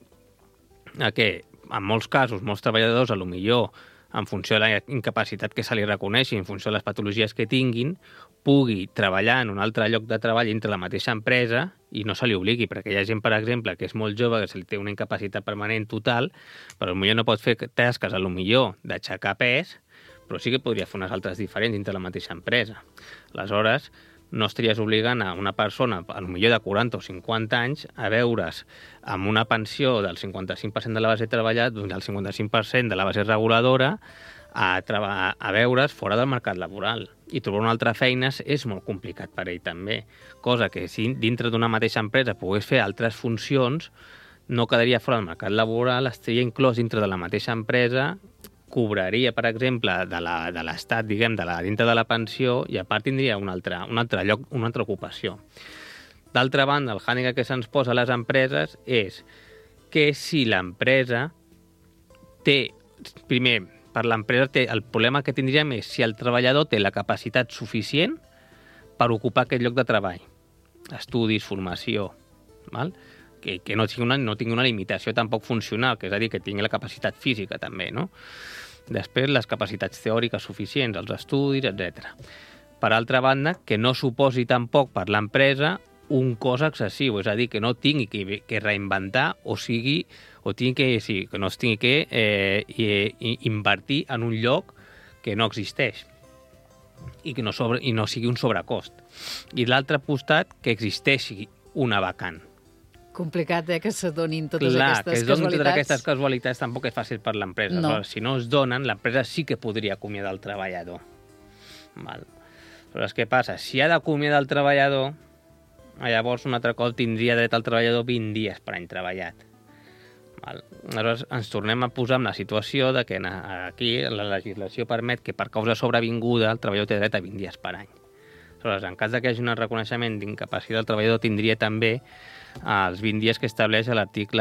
a que, en molts casos, molts treballadors, potser en funció de la incapacitat que se li reconeixi, en funció de les patologies que tinguin, pugui treballar en un altre lloc de treball entre la mateixa empresa i no se li obligui, perquè hi ha gent, per exemple, que és molt jove, que se li té una incapacitat permanent total, però potser no pot fer tasques, potser d'aixecar pes, però sí que podria fer unes altres diferents dintre la mateixa empresa. Aleshores, no estaries obligant a una persona, potser de 40 o 50 anys, a veure's amb una pensió del 55% de la base treballat, del 55% de la base reguladora, a veure's fora del mercat laboral. I trobar una altra feina és molt complicat per ell també, cosa que si dintre d'una mateixa empresa pogués fer altres funcions, no quedaria fora del mercat laboral, estaria inclòs dintre de la mateixa empresa, cobraria, per exemple, de l'estat, diguem, dintre de la pensió, i a part tindria un altre lloc, una altra ocupació. D'altra banda, el hàndicap que se'ns posa a les empreses és que si l'empresa té... Primer, per l'empresa el problema que tindríem és si el treballador té la capacitat suficient per ocupar aquest lloc de treball. Estudis, formació, val? Que no tingui una limitació tampoc funcional, que és a dir, que tingui la capacitat física també, no? Després, les capacitats teòriques suficients, els estudis, etc. Per altra banda, que no suposi tampoc per l'empresa un cost excessiu, és a dir, que no tingui que reinventar o que no es tingui que invertir en un lloc que no existeix i que no sigui un sobrecost. I l'altre costat, que existeixi una vacant.
Complicat, que se donin totes
Clar,
aquestes
que es donin
casualitats.
totes aquestes casualitats tampoc és fàcil per l'empresa.
No.
Si no es donen, l'empresa sí que podria acomiadar el treballador. Val. Aleshores, què passa? Si ha d'acomiadar el treballador, llavors un altre cop tindria dret al treballador 20 dies per any treballat. Val. Aleshores, ens tornem a posar en la situació de que aquí la legislació permet que per causa sobrevinguda el treballador té dret a 20 dies per any. Aleshores, en cas que hi hagi un reconeixement d'incapacitat, el treballador tindria també els 20 dies que estableix l'article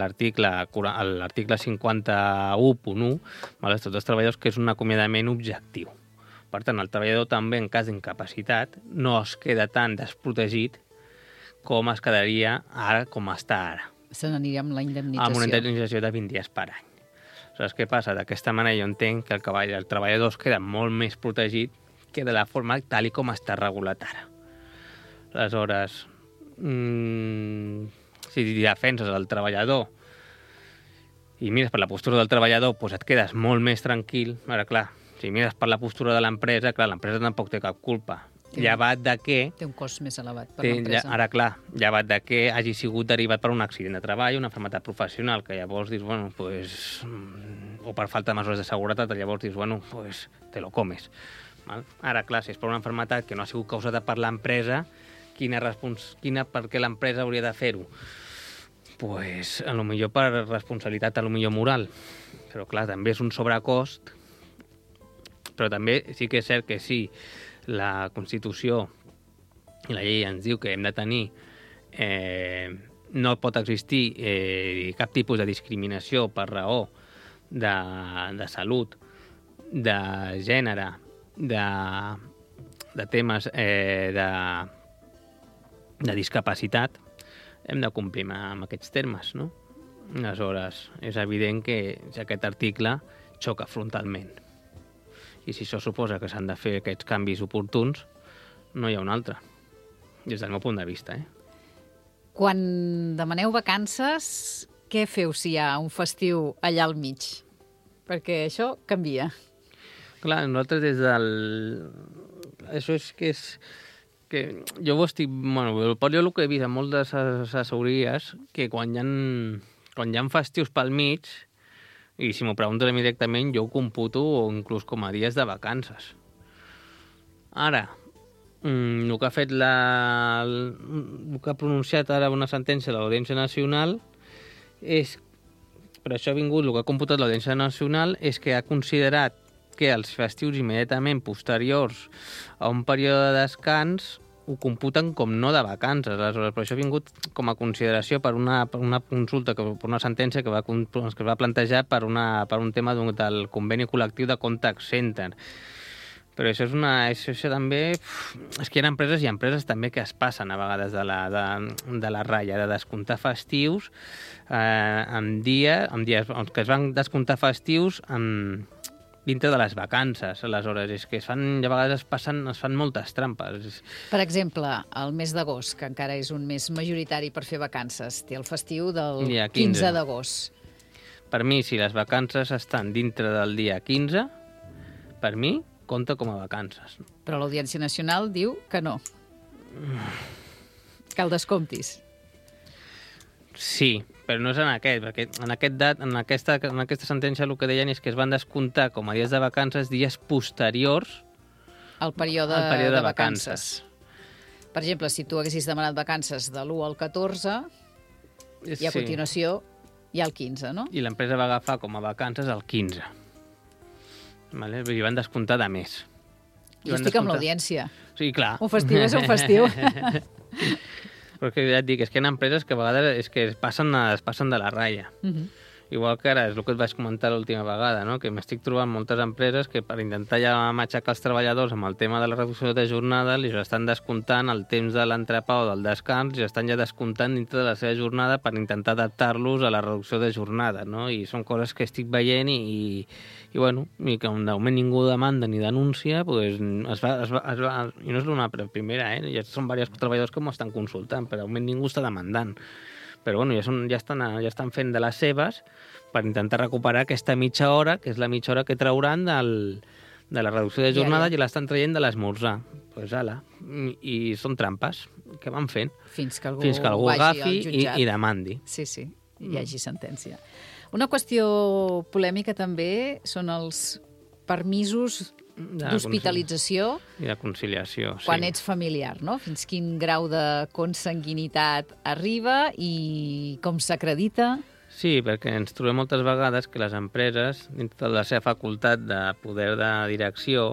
51.1 de l'Estatut dels Treballadors, que és un acomiadament objectiu. Per tant, el treballador també, en cas d'incapacitat, no es queda tan desprotegit com es quedaria ara, com està ara.
Se n'aniria amb la indemnització.
Amb una indemnització de 20 dies per any. Saps què passa? D'aquesta manera jo entenc que el treballador es queda molt més protegit que de la forma tal com està regulat ara. Aleshores, si defenses el treballador i mires per la postura del treballador, doncs et quedes molt més tranquil. Ara, clar, si mires per la postura de l'empresa, clar, l'empresa tampoc té cap culpa. Llevat de què...
Té un cost més elevat per l'empresa.
Ara, clar, llevat de què hagi sigut derivat per un accident de treball, una malaltia professional, que llavors dius, bueno, pues, o per falta de mesures de seguretat, llavors dius, bueno, pues, te lo comes. Val? Ara, clar, si és per una malaltia que no ha sigut causada per l'empresa, per què l'empresa hauria de fer-ho? Pues, a lo millor per responsabilitat, a lo millor moral. Però, clar, també és un sobrecost. Però també sí que és cert que sí, la Constitució i la llei ens diu que hem de tenir... no pot existir cap tipus de discriminació per raó de salut, de gènere, de temes de discapacitat. Hem de complir amb aquests termes, no? Aleshores, és evident que aquest article xoca frontalment. I si això suposa que s'han de fer aquests canvis oportuns, no hi ha un altre. Des del meu punt de vista,
Quan demaneu vacances, què feu si hi ha un festiu allà al mig? Perquè això canvia.
Clar, nosaltres des del... Això és que és... que jo ho estic... Bueno, jo el que he vist en moltes assessories, que quan hi ha festius pel mig, i si m'ho preguntes a mi directament, jo ho computo inclús com a dies de vacances. Ara, el que ha fet el que ha pronunciat ara una sentència de l'Audiència Nacional és, per això ha vingut, el que ha computat l'Audiència Nacional és que ha considerat que els festius immediatament posteriors a un període de descans ho computen com no de vacances. Aleshores, per això ha vingut com a consideració per una consulta, per una sentència que es va plantejar per un tema del conveni col·lectiu de contact center. Però això això també... És que hi ha empreses també que es passen a vegades de la ratlla, de descomptar festius en dies que es van descomptar festius dintre de les vacances. Aleshores, és que a vegades es fan moltes trampes.
Per exemple, el mes d'agost, que encara és un mes majoritari per fer vacances, té el festiu del 15 d'agost.
Per mi, si les vacances estan dintre del dia 15, per mi, compta com a vacances.
Però l'Audiència Nacional diu que no. Que el descomptis.
Sí, però no és en aquest, perquè en aquesta sentència el que deien és que es van descomptar com a dies de vacances dies posteriors
al període de vacances. Per exemple, si tu haguessis demanat vacances de l'1 al 14 i a continuació hi ha el 15, no?
I l'empresa va agafar com a vacances el 15. Vale? I van descomptar de més.
Jo estic amb l'audiència.
Sí, clar.
Un festiu és un festiu.
Però és que ja et dic, és que hi ha empreses que a vegades es passen de la ratlla. Igual que ara, és el que et vaig comentar l'última vegada, no? Que m'estic trobant moltes empreses que per intentar ja matxacar els treballadors amb el tema de la reducció de jornada li estan descomptant el temps de l'entrepà o del descans i estan ja descomptant dintre de la seva jornada per intentar adaptar-los a la reducció de jornada, no? I són coses que estic veient i bueno, i que de moment ningú demanda ni denuncia, pues, i no és una primera, ja són diversos treballadors que m'ho estan consultant, però de moment ningú està demandant. Però bueno, ja estan fent de les seves per intentar recuperar aquesta mitja hora, que és la mitja hora que trauran de la reducció de jornada i l'estan traient de l'esmorzar. Pues ala, i són trampes que van fent.
Fins que algú
agafi i demandi.
Sí, hi hagi sentència. Una qüestió polèmica també són els permisos d'hospitalització
i de conciliació, sí.
Quan ets familiar, no? Fins quin grau de consanguinitat arriba i com s'acredita?
Sí, perquè ens trobem moltes vegades que les empreses, dintre de la seva facultat de poder de direcció,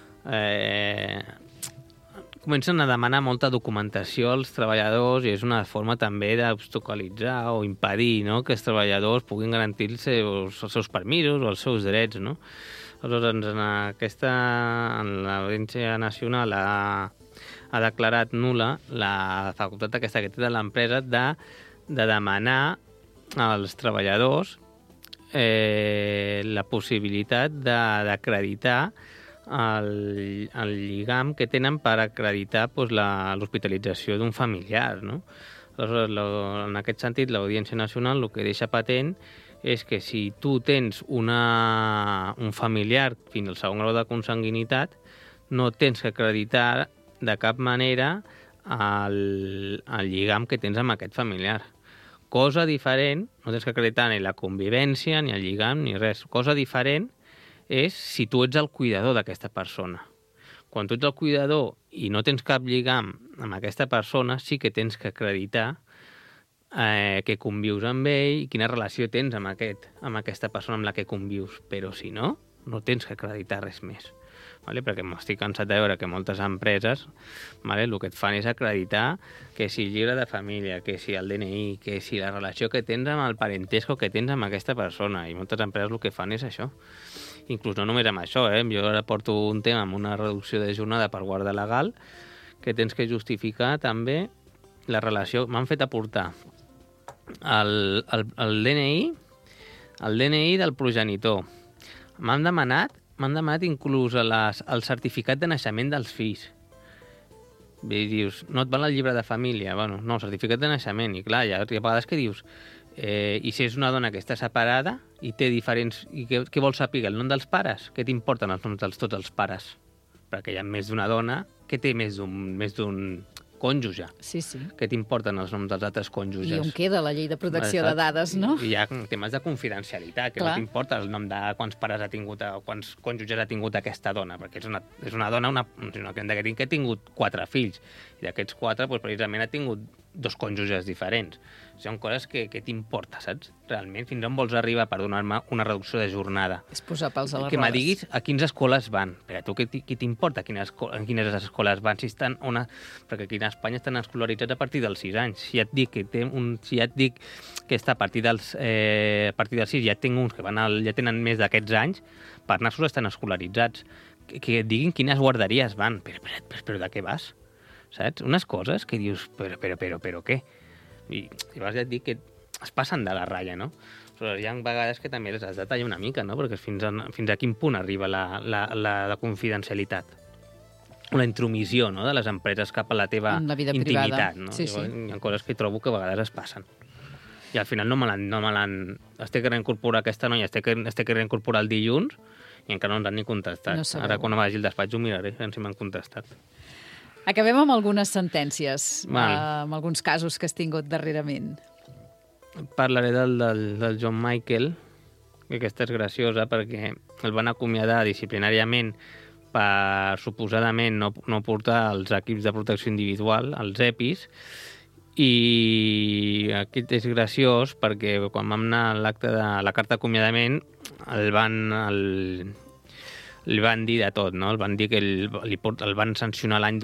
comencen a demanar molta documentació als treballadors i és una forma també d'obstaculitzar o impedir, no?, que els treballadors puguin garantir els seus permisos o els seus drets, no? Aleshores, en l'Audiència Nacional ha declarat nul·la la facultat aquesta que té de l'empresa de demanar als treballadors la possibilitat d'acreditar el lligam que tenen per acreditar doncs, l'hospitalització d'un familiar, no? Aleshores, en aquest sentit, l'Audiència Nacional el que deixa patent és que si tu tens un familiar fins al segon grau de consanguinitat, no tens que acreditar de cap manera el lligam que tens amb aquest familiar. Cosa diferent, no tens que acreditar ni la convivència, ni el lligam, ni res. Cosa diferent és si tu ets el cuidador d'aquesta persona. Quan tu ets el cuidador i no tens cap lligam amb aquesta persona, sí que tens que acreditar que convius amb ell i quina relació tens amb aquesta persona amb la que convius. Però si no, no tens que acreditar res més. Vale? Perquè m'estic cansat de veure que moltes empreses el que et fan és acreditar que si el llibre de família, que si el DNI, que si la relació que tens amb el parentesco que tens amb aquesta persona. I moltes empreses el que fan és això. Inclús no només amb això, jo ara porto un tema amb una reducció de jornada per guarda legal que tens que justificar també la relació. M'han fet aportar el DNI del progenitor. M'han demanat inclús el certificat de naixement dels fills. Bé, dius, no et val el llibre de família? Bueno, no, el certificat de naixement. I clar, hi ha vegades que dius, i si és una dona que està separada i té diferents... I què vols saber? El nom dels pares? Què t'importen els noms de tots els pares? Perquè hi ha més d'una dona que té més d'un cònjuge.
Sí, sí.
Què t'importen els noms dels altres cònjuges?
I on queda la llei de protecció de dades, no?
I hi ha temes de confidencialitat, que no t'importa el nom de quants pares ha tingut o quants cònjuges ha tingut aquesta dona, perquè és una dona que ha tingut 4 fills, i d'aquests 4, doncs, precisament ha tingut 2 cònjuges diferents. Són coses que t'importa, saps? Realment, fins on vols arribar per donar-me una reducció de jornada?
És posar pals a les rodes.
Que me diguis a quines escoles van. Però a tu què t'importa en quines escoles van? Perquè aquí a Espanya estan escolaritzats a partir dels 6 anys. Si et dic que està a partir dels 6, ja tinc uns que ja tenen més d'aquests anys, per nassos estan escolaritzats. Que et diguin quines guarderies van. Però de què vas? Saps? Unes coses que dius, però què? I llavors ja et dic que es passen de la ratlla, no? Però hi ha vegades que també les has de tallar una mica, no? Perquè fins a quin punt arriba la confidencialitat o la intromissió, no? De les empreses cap a la teva intimitat, no?
Sí, sí.
Hi ha coses que trobo que a vegades es passen. I al final no me l'han... Estic que reincorporar aquesta noia, estic que reincorporar el dilluns i encara no ens han ni contestat.
No
ara quan vagi al despatx ho miraré, a veure si m'han contestat.
Acabem amb algunes sentències, amb alguns casos que has tingut darrerament.
Parlaré del John Michael, que aquesta és graciosa perquè el van acomiadar disciplinàriament per suposadament no portar els equips de protecció individual, els EPIs, i aquest és graciós perquè quan vam anar a l'acte de la carta d'acomiadament li van dir de tot, no? El van dir que el van sancionar l'any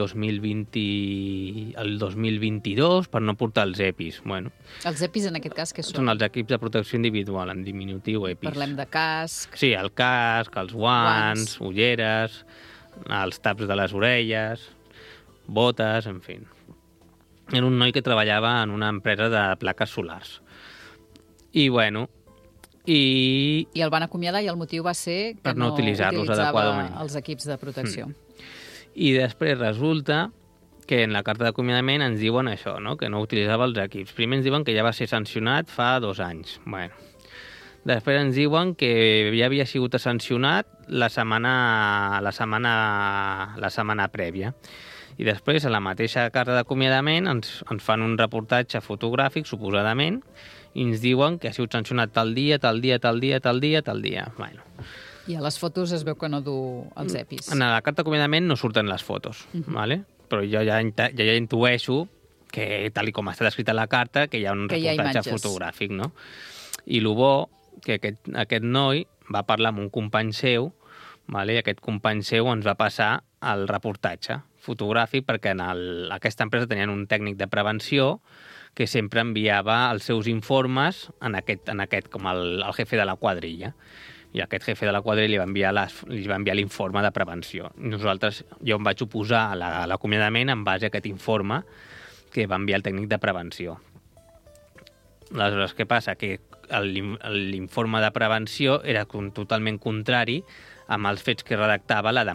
2022 per no portar els EPIs. Bueno,
Els EPIs, en aquest cas, què són?
són els equips de protecció individual, en diminutiu EPIs.
Parlem de casc...
Sí, el casc, els guants, ulleres, els taps de les orelles, botes, en fi. Era un noi que treballava en una empresa de plaques solars. I, bueno... I
el van acomiadar i el motiu va ser que
per no utilitzar-los adequadament.
Els equips de protecció.
I després resulta que en la carta d'acomiadament ens diuen això, no? Que no utilitzava els equips. Primer ens diuen que ja va ser sancionat fa 2 anys. Bueno. Després ens diuen que ja havia sigut sancionat la setmana prèvia. I després, a la mateixa carta d'acomiadament, ens fan un reportatge fotogràfic, suposadament, i ens diuen que ha sigut sancionat tal dia. Bueno.
I a les fotos es veu que no du els EPIs.
En la carta d'acomiadament no surten les fotos, ¿vale? Però jo ja intueixo que, tal com està descrita la carta, que hi ha un reportatge fotogràfic, no? I el bo, que aquest noi va parlar amb un company seu, ¿vale? I aquest company seu ens va passar el reportatge fotogràfic perquè en aquesta empresa tenien un tècnic de prevenció que sempre enviava els seus informes en aquest com el jefe de la quadrilla. I aquest jefe de la quadrilla li va enviar l'informe de prevenció. Jo em vaig oposar a l'acomiadament en base a aquest informe que va enviar el tècnic de prevenció. Aleshores, què passa? Que l'informe de prevenció era totalment contrari amb els fets que redactava la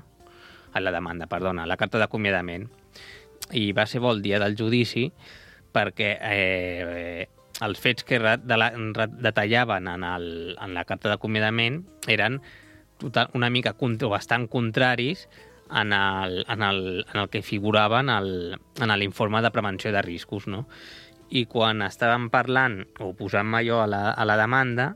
carta d'acomiadament. I va ser bo el dia del judici perquè els fets que detallaven en la carta d'acomiadament eren una mica o bastant contraris en el que figurava en l'informe de prevenció de riscos, no? I quan estàvem parlant o posant-me jo a la demanda,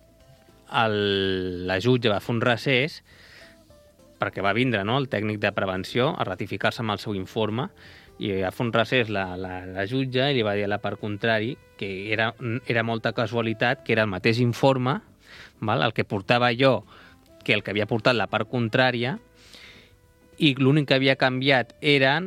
la jutge va fer un recés perquè va vindre, no, el tècnic de prevenció a ratificar-se amb el seu informe, i va fer un recés la jutge i li va dir a la part contrari que era molta casualitat que era el mateix informe, el que portava jo, que el que havia portat la part contrària, i l'únic que havia canviat eren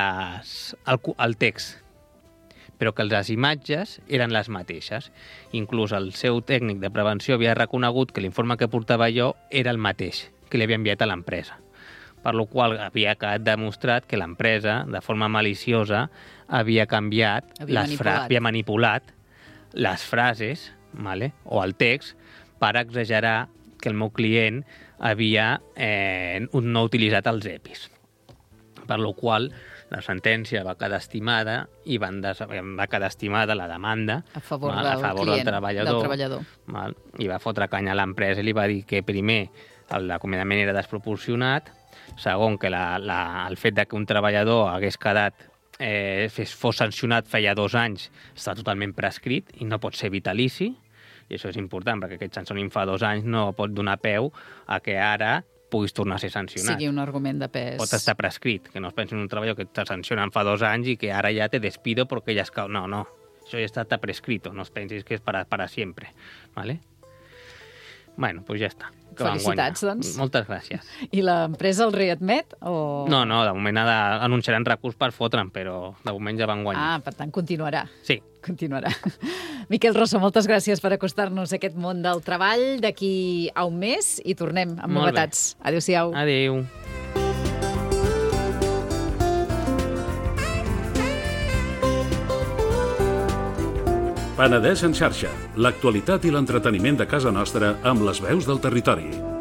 el text, però que les imatges eren les mateixes. Inclús el seu tècnic de prevenció havia reconegut que l'informe que portava jo era el mateix que li havia enviat a l'empresa. Per la qual havia quedat demostrat que l'empresa, de forma maliciosa, havia canviat, havia manipulat les frases, o el text, per exagerar que el meu client havia no utilitzat els EPIs. Per la qual la sentència va quedar estimada i va quedar estimada la demanda
a favor del treballador.
I va fotre canya a l'empresa i li va dir que primer l'acomiadament era desproporcionat, segon que el fet que un treballador hagués quedat fos sancionat feia 2 anys està totalment prescrit i no pot ser vitalici, i això és important perquè aquest sancionament fa 2 anys no pot donar peu a que ara puguis tornar a ser sancionat.
Sigui un argument de pes.
Pot estar prescrit, que no es pensi en un treballador que te sancionen fa 2 anys i que ara ja te despido perquè ja es cau. No, això ja està prescrito, no es pensis que és para siempre, ¿vale? Bueno, pues ja està.
Felicitats, doncs.
Moltes gràcies.
I l'empresa el readmet? O...
No, de moment anunciaran recurs per fotre'n, però de moment ja van guanyar.
Per tant, continuarà.
Sí.
Continuarà. Miquel Rosso, moltes gràcies per acostar-nos a aquest món del treball. D'aquí a un mes i tornem amb novetats. Adéu-siau.
Adéu.
Penedès en xarxa, l'actualitat i l'entreteniment de casa nostra amb les veus del territori.